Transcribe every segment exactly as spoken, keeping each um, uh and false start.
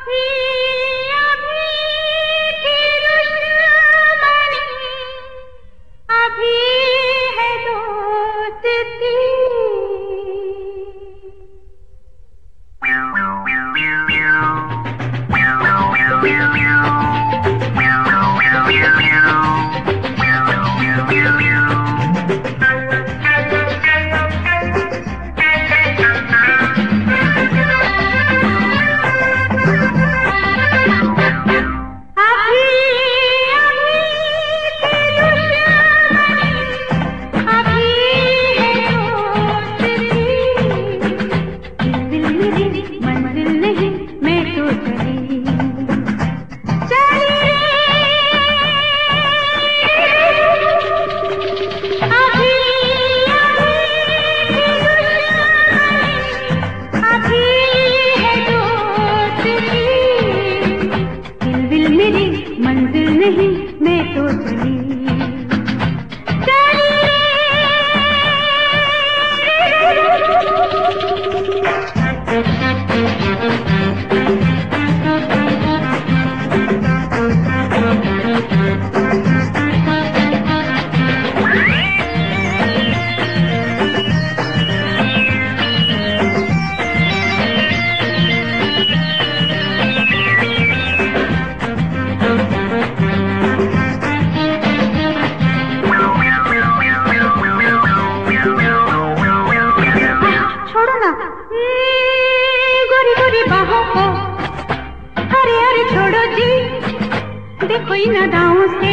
कोई नदाओं से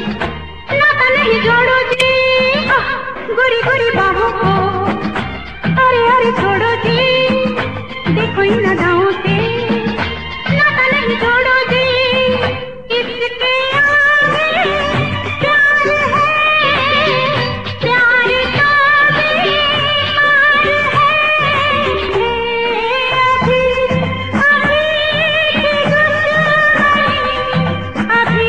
नाता नहीं जोड़ो जी, गोरी गोरी बाहों को अरे अरे छोड़ो जी, देखो इन नदाओं से नाता नहीं जोड़ो जी। इसके आगे प्यार है, प्यार का बेकार है, अभी अभी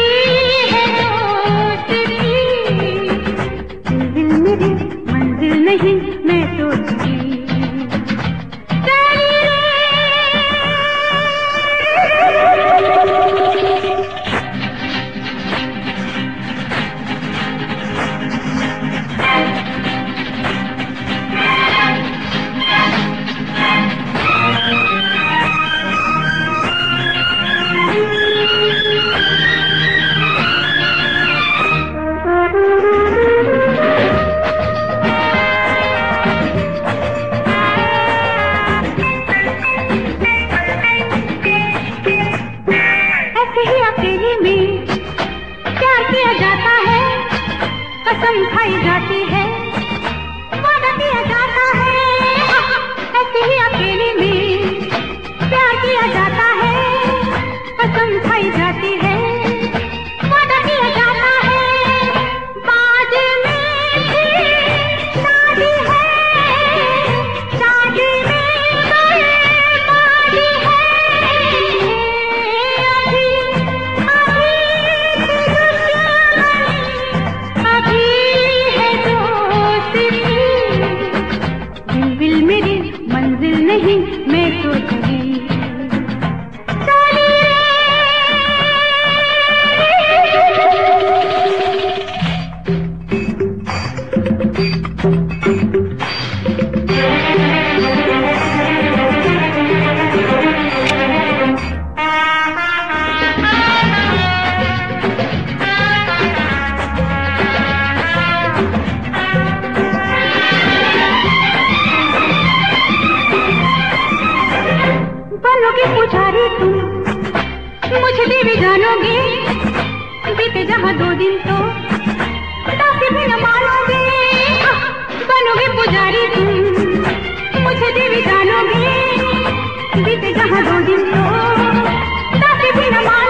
मंजिल नहीं मैं सोचती कसम खाई जाती है, वादा किया जाता है, ऐसे ही अकेले में प्यार किया जाता है, कसम खाई जाती है, वादा किया जाता है, बाद में भी शादी है, शादी में बर्बादी है, अभी अभी मेरी मंजिल नहीं मैं सोचती बनोगे पुजारी तुम, मुझे देवी जानोगे, बीते जहाँ दो दिन तो दासी भी न मानोगे। बनोगे पुजारी तुम, मुझे देवी जानोगे, बीते जहाँ दो दिन तो दासी भी न मानोगे।